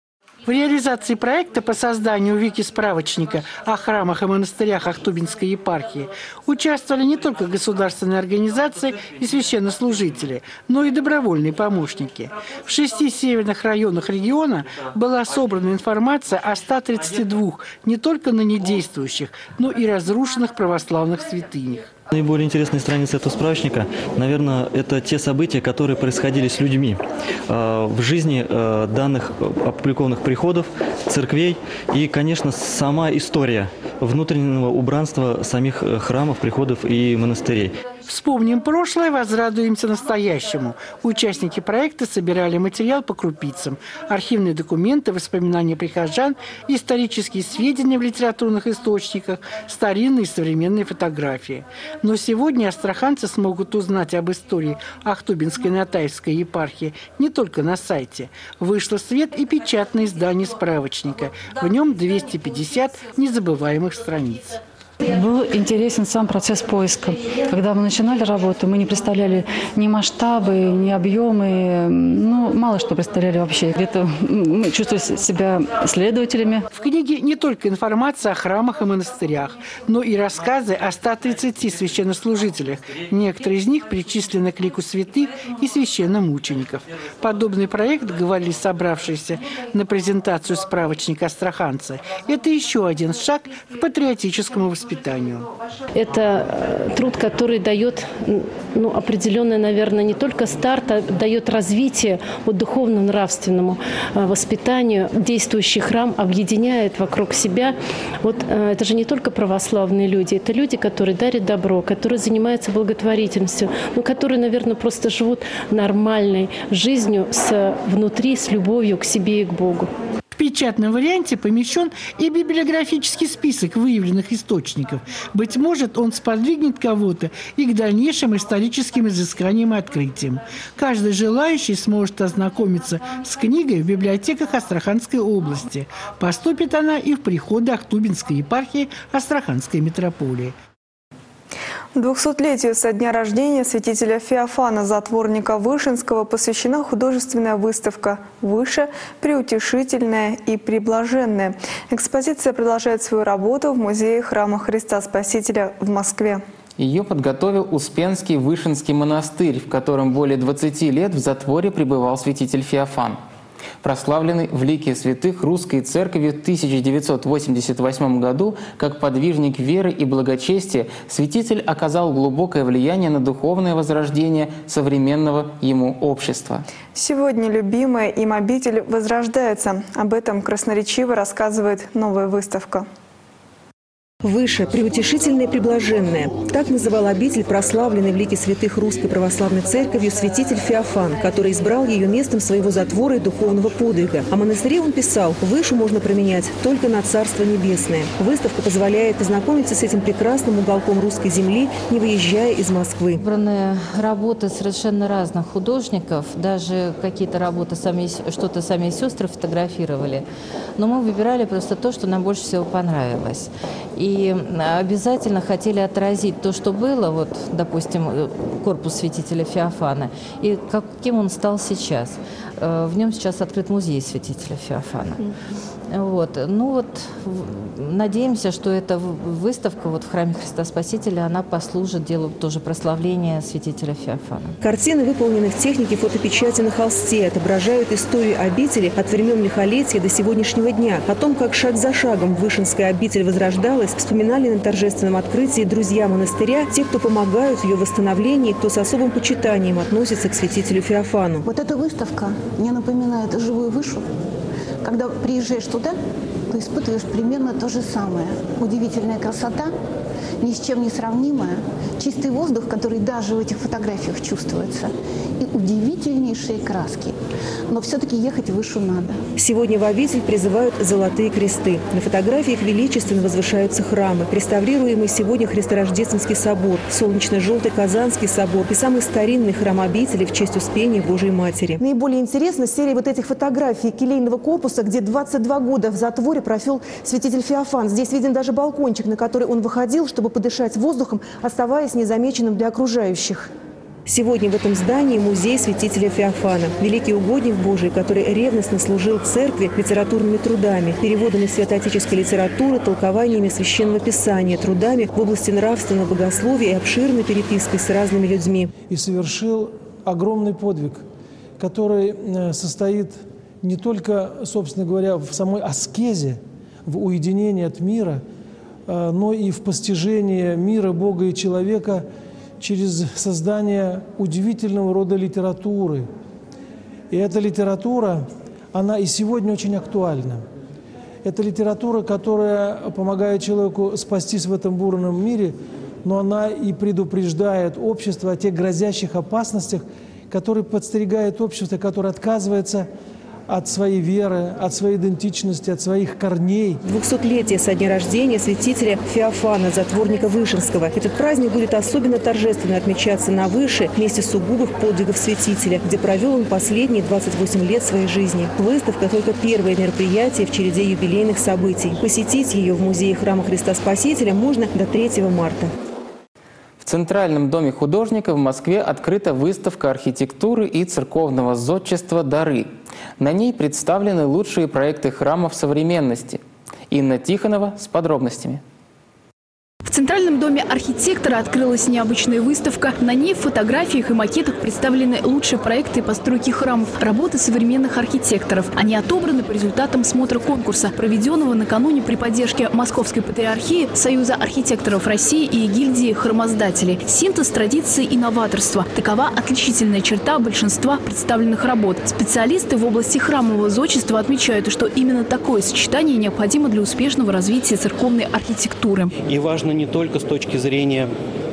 В реализации проекта по созданию вики-справочника о храмах и монастырях Ахтубинской епархии участвовали не только государственные организации и священнослужители, но и добровольные помощники. В шести северных районах региона была собрана информация о ста тридцати двух не только ныне действующих, но и разрушенных православных святынях. Наиболее интересные страницы этого справочника, наверное, это те события, которые происходили с людьми э, в жизни э, данных опубликованных приходов, церквей и, конечно, сама история внутреннего убранства самих храмов, приходов и монастырей. Вспомним прошлое, возрадуемся настоящему. Участники проекта собирали материал по крупицам. Архивные документы, воспоминания прихожан, исторические сведения в литературных источниках, старинные и современные фотографии. Но сегодня астраханцы смогут узнать об истории Ахтубинской Натальской епархии не только на сайте. Вышло в свет и печатное издание справочника. В нем двести пятьдесят незабываемых страниц. Был интересен сам процесс поиска. Когда мы начинали работу, мы не представляли ни масштабы, ни объемы, ну, мало что представляли вообще. Где-то мы чувствовали себя следователями. В книге не только информация о храмах и монастырях, но и рассказы о ста тридцати священнослужителях. Некоторые из них причислены к лику святых и священномучеников. Подобный проект, говорили собравшиеся на презентацию справочника астраханца, это еще один шаг к патриотическому воспитанию. Это труд, который дает ну, определенное, наверное, не только старт, а дает развитие вот, духовно-нравственному воспитанию. Действующий храм объединяет вокруг себя. Вот это же не только православные люди, это люди, которые дарят добро, которые занимаются благотворительностью, но которые, наверное, просто живут нормальной жизнью с, внутри, с любовью к себе и к Богу. В печатном варианте помещен и библиографический список выявленных источников. Быть может, он сподвигнет кого-то и к дальнейшим историческим изысканиям и открытиям. Каждый желающий сможет ознакомиться с книгой в библиотеках Астраханской области. Поступит она и в приходы Ахтубинской епархии Астраханской митрополии. двухсотлетию со дня рождения святителя Феофана Затворника Вышинского посвящена художественная выставка «Выше, преутешительная и преблаженная». Экспозиция продолжает свою работу в музее храма Христа Спасителя в Москве. Ее подготовил Успенский Вышинский монастырь, в котором более двадцати лет в затворе пребывал святитель Феофан. Прославленный в лике святых Русской Церкви в тысяча девятьсот восемьдесят восьмом году как подвижник веры и благочестия, святитель оказал глубокое влияние на духовное возрождение современного ему общества. Сегодня любимая им обитель возрождается. Об этом красноречиво рассказывает новая выставка. Выше, преутешительное и преблаженное. Так называл обитель прославленный в лике святых Русской Православной Церковью святитель Феофан, который избрал ее местом своего затвора и духовного подвига. О монастыре он писал: «Выше можно променять только на Царство Небесное». Выставка позволяет познакомиться с этим прекрасным уголком русской земли, не выезжая из Москвы. Выбраны работы совершенно разных художников, даже какие-то работы сами, что-то сами сестры фотографировали. Но мы выбирали просто то, что нам больше всего понравилось. И И обязательно хотели отразить то, что было, вот, допустим, корпус святителя Феофана, и каким он стал сейчас. В нем сейчас открыт музей святителя Феофана. Вот. Ну вот, надеемся, что эта выставка вот в храме Христа Спасителя, она послужит делу тоже прославления святителя Феофана. Картины выполнены в технике фотопечати на холсте, отображают историю обители от времен лихолетия до сегодняшнего дня. О том, как шаг за шагом Вышинская обитель возрождалась, вспоминали на торжественном открытии друзья монастыря, те, кто помогают в ее восстановлении, кто с особым почитанием относится к святителю Феофану. Вот эта выставка мне напоминает живую Вышу. Когда приезжаешь туда, то испытываешь примерно то же самое. Удивительная красота, ни с чем не сравнимая, Чистый воздух, который даже в этих фотографиях чувствуется. И удивительнейшие краски. Но все-таки ехать выше надо. Сегодня в обитель призывают золотые кресты. На фотографиях величественно возвышаются храмы. Реставрируемый сегодня Христорождественский собор, солнечно-желтый Казанский собор и самый старинный храм обители в честь Успения Божией Матери. Наиболее интересна серия вот этих фотографий келейного корпуса, где двадцать два года в затворе провел святитель Феофан. Здесь виден даже балкончик, на который он выходил, чтобы подышать воздухом, оставаясь незамеченным для окружающих. Сегодня в этом здании музей святителя Феофана. Великий угодник Божий, который ревностно служил церкви литературными трудами, переводами святоотеческой литературы, толкованиями священного писания, трудами в области нравственного богословия и обширной перепиской с разными людьми. И совершил огромный подвиг, который состоит не только, собственно говоря, в самой аскезе, в уединении от мира, но и в постижении мира, Бога и человека через создание удивительного рода литературы. И эта литература, она и сегодня очень актуальна. Это литература, которая помогает человеку спастись в этом бурном мире, но она и предупреждает общество о тех грозящих опасностях, которые подстерегает общество, которое отказывается от своей веры, от своей идентичности, от своих корней. Двухсотлетие со дня рождения святителя Феофана, затворника Вышинского. Этот праздник будет особенно торжественно отмечаться на Выше, месте сугубых подвигов святителя, где провел он последние двадцать восемь лет своей жизни. Выставка – только первое мероприятие в череде юбилейных событий. Посетить ее в музее храма Христа Спасителя можно до третьего марта. В Центральном доме художника в Москве открыта выставка архитектуры и церковного зодчества «Дары». На ней представлены лучшие проекты храмов современности. Инна Тихонова с подробностями. В Центральном доме архитектора открылась необычная выставка. На ней в фотографиях и макетах представлены лучшие проекты постройки храмов, работы современных архитекторов. Они отобраны по результатам смотра конкурса, проведенного накануне при поддержке Московской патриархии, Союза архитекторов России и гильдии храмоздателей. Синтез традиции и новаторства – такова отличительная черта большинства представленных работ. Специалисты в области храмового зодчества отмечают, что именно такое сочетание необходимо для успешного развития церковной архитектуры. И важно не только с точки зрения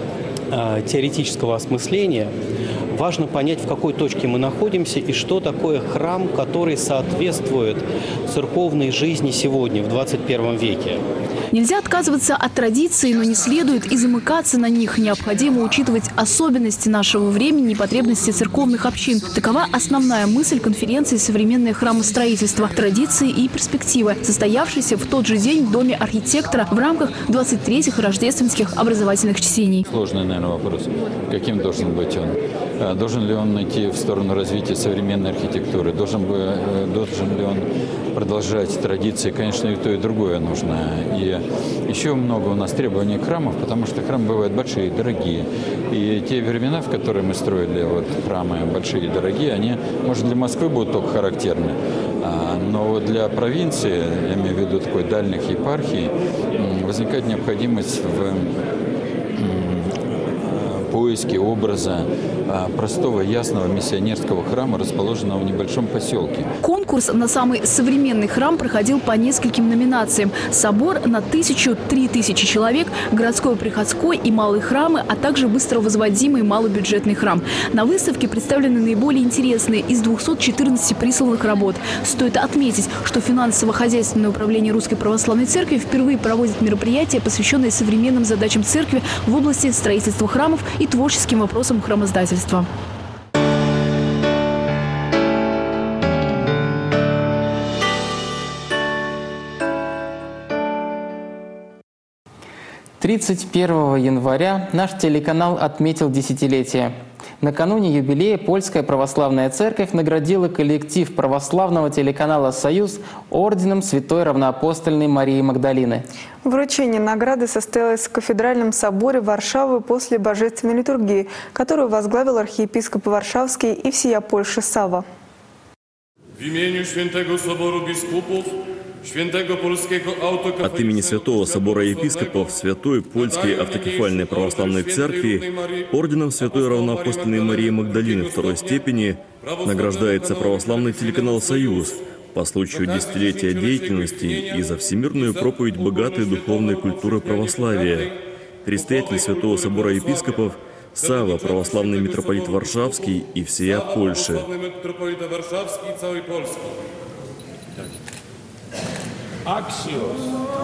э, теоретического осмысления, важно понять, в какой точке мы находимся и что такое храм, который соответствует церковной жизни сегодня, в двадцать первом веке. Нельзя отказываться от традиций, но не следует и замыкаться на них. Необходимо учитывать особенности нашего времени и потребности церковных общин. Такова основная мысль конференции «Современное храмостроительство. Традиции и перспективы», состоявшейся в тот же день в Доме архитектора в рамках двадцать третьих рождественских образовательных чтений. Сложный, наверное, вопрос. Каким должен быть он? Должен ли он идти в сторону развития современной архитектуры? Должен, бы, должен ли он продолжать традиции? Конечно, и то, и другое нужно. И еще много у нас требований к храмам, потому что храмы бывают большие, дорогие. И те времена, в которые мы строили вот, храмы большие и дорогие, они, может, для Москвы будут только характерны. Но вот для провинции, я имею в виду такой дальних епархий, возникает необходимость в поиске образа простого, ясного миссионерского храма, расположенного в небольшом поселке. Конкурс на самый современный храм проходил по нескольким номинациям. Собор на тысячу, три тысячи человек, городской, приходской и малый храмы, а также быстро возводимый малобюджетный храм. На выставке представлены наиболее интересные из двухсот четырнадцати присланных работ. Стоит отметить, что финансово-хозяйственное управление Русской Православной Церкви впервые проводит мероприятия, посвященные современным задачам церкви в области строительства храмов и творческим вопросам храмоздательства. тридцать первого января наш телеканал отметил десятилетие. Накануне юбилея Польская Православная Церковь наградила коллектив православного телеканала «Союз» орденом Святой Равноапостольной Марии Магдалины. Вручение награды состоялось в Кафедральном соборе Варшавы после божественной литургии, которую возглавил архиепископ Варшавский и всея Польши Сава. В имени Святого Собора Бискупов, От имени Святого Собора епископов Святой Польской Автокефальной Православной Церкви орденом Святой Равноапостольной Марии Магдалины второй степени награждается православный телеканал «Союз» по случаю десятилетия деятельности и за всемирную проповедь богатой духовной культуры православия. предстоятель Святого Собора епископов, Сава, православный митрополит Варшавский и всея Польши. Axios.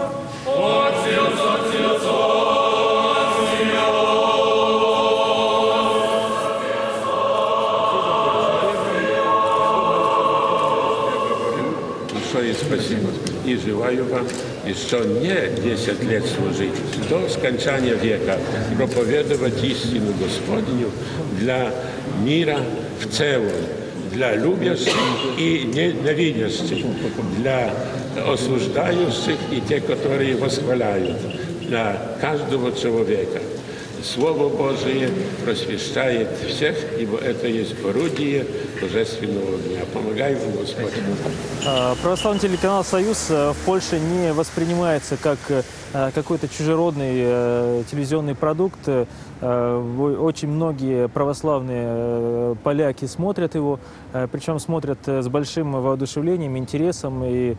Большое спасибо. И желаю вам еще не десять лет служить, до скончания века, проповедовать истину Господню для мира в целом, для любящих и ненавидящих, для осуждающих и тех, которые восхваляют, для каждого человека. Слово Божие просвещает всех, ибо это есть орудие Божественного дня. Помогай вам, Господь. Православный телеканал «Союз» в Польше не воспринимается как какой-то чужеродный телевизионный продукт. Очень многие православные поляки смотрят его, причем смотрят с большим воодушевлением, интересом. И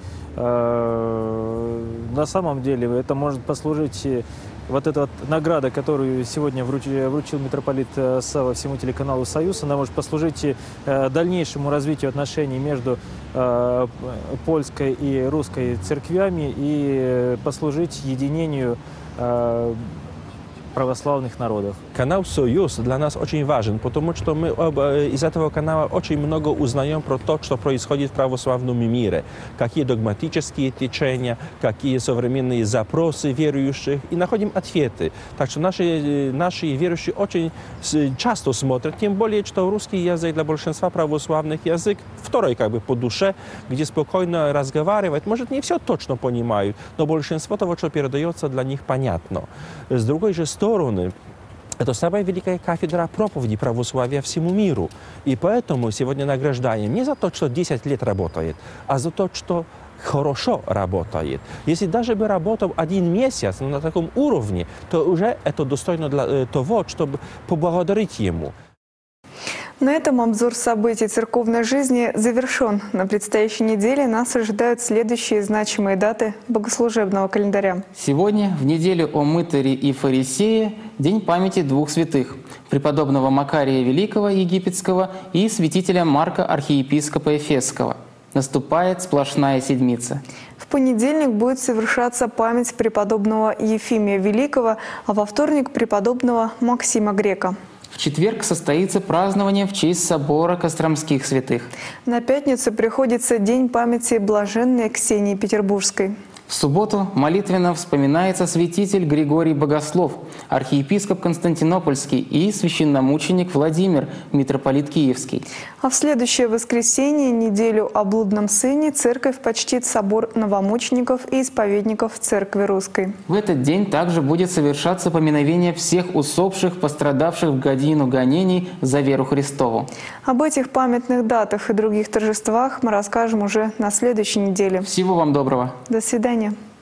на самом деле это может послужить... Вот эта вот награда, которую сегодня вручил, вручил митрополит Сава всему телеканалу «Союз», она может послужить дальнейшему развитию отношений между э, польской и русской церквями и послужить единению э, православных народов. Канал «Союз» для нас очень важен, потому что мы из этого канала очень много узнаем про то, что происходит в православном мире, какие догматические течения, какие современные запросы верующих, и находим ответы. Так что наши, наши верующие очень часто смотрят, тем более, что русский язык для большинства православных язык второй как бы по душе, где спокойно разговаривать. Может, не все точно понимают, но большинство того, что передается, для них понятно. С другой же стороны, это самая великая кафедра проповеди православия всему миру. И поэтому сегодня награждаем не за то, что десять лет работает, а за то, что хорошо работает. Если даже бы работал один месяц на таком уровне, то уже это достойно для того, чтобы поблагодарить ему. На этом обзор событий церковной жизни завершен. На предстоящей неделе нас ожидают следующие значимые даты богослужебного календаря. Сегодня, в неделю о мытаре и фарисее, день памяти двух святых – преподобного Макария Великого Египетского и святителя Марка архиепископа Эфесского. Наступает сплошная седмица. В понедельник будет совершаться память преподобного Ефимия Великого, а во вторник – преподобного Максима Грека. В четверг состоится празднование в честь собора Костромских святых. На пятницу приходится день памяти блаженной Ксении Петербургской. В субботу молитвенно вспоминается святитель Григорий Богослов, архиепископ Константинопольский и священномученик Владимир, митрополит Киевский. А в следующее воскресенье, неделю о блудном сыне, церковь почтит собор новомучеников и исповедников Церкви Русской. В этот день также будет совершаться поминовение всех усопших, пострадавших в годину гонений за веру Христову. Об этих памятных датах и других торжествах мы расскажем уже на следующей неделе. Всего вам доброго. До свидания.